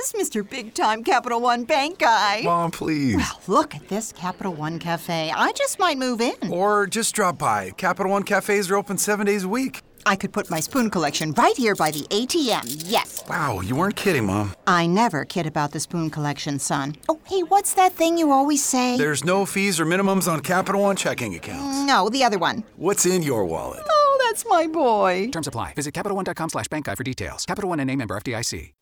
Yes, Mr. Big Time Capital One Bank guy. Mom, please. Well, look at this Capital One Cafe. I just might move in. Or just drop by. Capital One cafes are open 7 days a week. I could put my spoon collection right here by the ATM, yes. Wow, you weren't kidding, Mom. I never kid about the spoon collection, son. Oh, hey, what's that thing you always say? There's no fees or minimums on Capital One checking accounts. No, the other one. What's in your wallet? Oh, that's my boy. Terms apply. Visit CapitalOne.com/bankguide for details. Capital One N.A. member FDIC.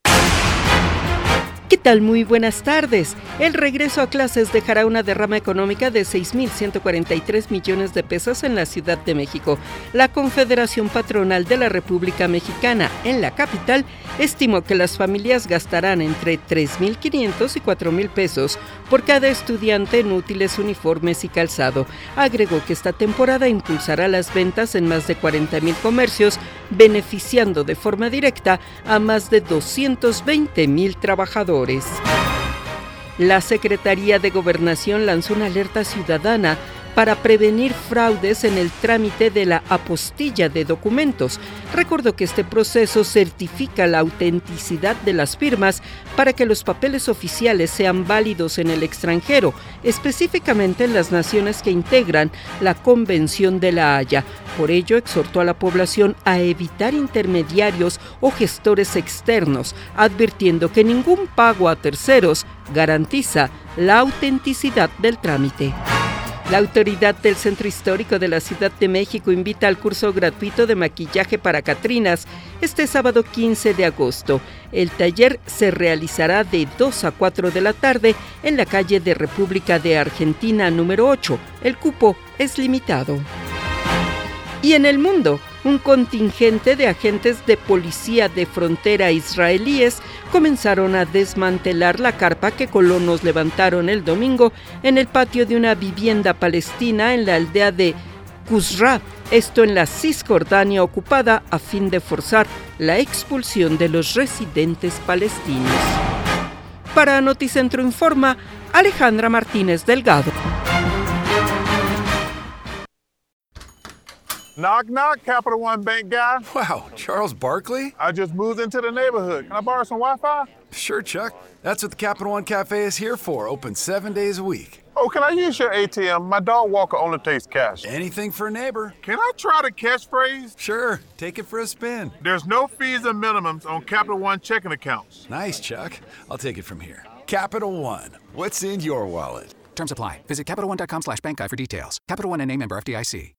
¿Qué tal? Muy buenas tardes. El regreso a clases dejará una derrama económica de 6.143 millones de pesos en la Ciudad de México. La Confederación Patronal de la República Mexicana, en la capital, estimó que las familias gastarán entre 3.500 y 4.000 pesos por cada estudiante en útiles, uniformes y calzado. Agregó que esta temporada impulsará las ventas en más de 40.000 comercios, beneficiando de forma directa a más de 220.000 trabajadores. La Secretaría de Gobernación lanzó una alerta ciudadana para prevenir fraudes en el trámite de la apostilla de documentos. Recordó que este proceso certifica la autenticidad de las firmas para que los papeles oficiales sean válidos en el extranjero, específicamente en las naciones que integran la Convención de La Haya. Por ello, exhortó a la población a evitar intermediarios o gestores externos, advirtiendo que ningún pago a terceros garantiza la autenticidad del trámite. La autoridad del Centro Histórico de la Ciudad de México invita al curso gratuito de maquillaje para catrinas este sábado 15 de agosto. El taller se realizará de 2 a 4 de la tarde en la calle de República de Argentina número 8. El cupo es limitado. Y en el mundo, un contingente de agentes de policía de frontera israelíes comenzaron a desmantelar la carpa que colonos levantaron el domingo en el patio de una vivienda palestina en la aldea de Qusra, esto en la Cisjordania ocupada, a fin de forzar la expulsión de los residentes palestinos. Para Noticentro Informa, Alejandra Martínez Delgado. Knock, knock, Capital One Bank guy. Wow, Charles Barkley? I just moved into the neighborhood. Can I borrow some Wi-Fi? Sure, Chuck. That's what the Capital One Cafe is here for, open 7 days a week. Oh, can I use your ATM? My dog walker only takes cash. Anything for a neighbor. Can I try the catchphrase? Sure, take it for a spin. There's no fees or minimums on Capital One checking accounts. Nice, Chuck. I'll take it from here. Capital One. What's in your wallet? Terms apply. Visit CapitalOne.com/bankguide for details. Capital One N.A. member FDIC.